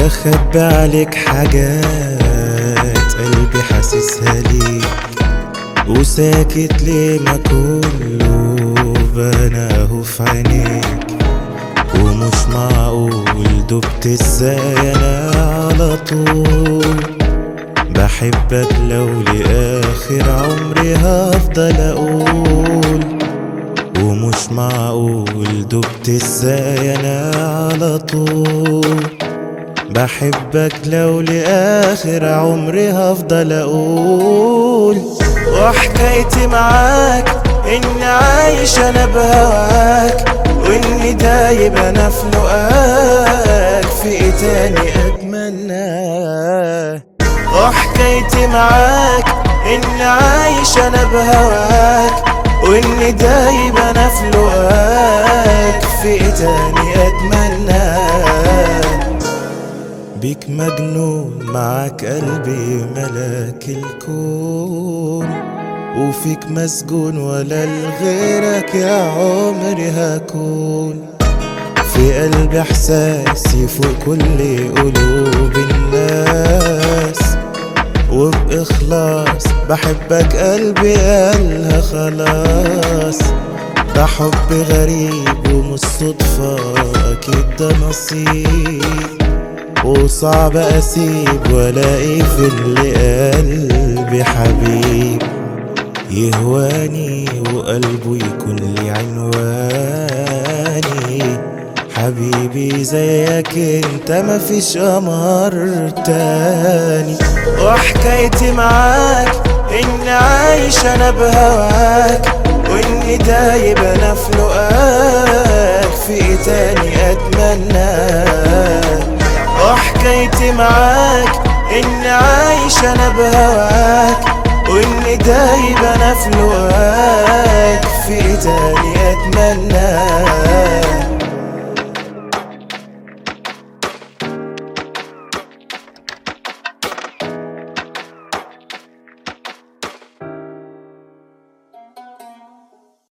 بخبي عليك حاجات قلبي حاسسها ليك، وساكت ليه ما كله بناه في عينيك. ومش معقول دبت ازاي انا على طول بحبك، لو لآخر عمري هفضل اقول. ومش معقول دبت ازاي انا على طول بحبك، لو لآخر عمري هفضل اقول. وحكايتي معاك اني عايش انا بهواك، واني دايب انا في لقاك، في ايه تاني اتمناه. وحكايتي معاك اني عايش انا بهواك، واني دايب انا في لقاك، في ايه تاني اتمناه. بيك مجنون معاك قلبي ملاك الكون، وفيك مسجون ولا لغيرك يا عمري هكون. في قلبي احساسي فوق كل قلوب الناس، وبإخلاص بحبك قلبي قالها خلاص. ده حب غريب ومش صدفة أكيد ده نصيب، وصعب أسيب وألاقي في اللي قلبي حبيب يهواني وقلبه يكون لي عنواني. حبيبي زيك انت مفيش قمر تاني. وحكايتي معاك اني عايش انا بهواك، واني دايب انا في لقاك، في ايه تاني اتمناه. وحكايتي معاك اني عايش انا بهواك، واني دايب انا في لقاك، في ايه تاني اتمناه.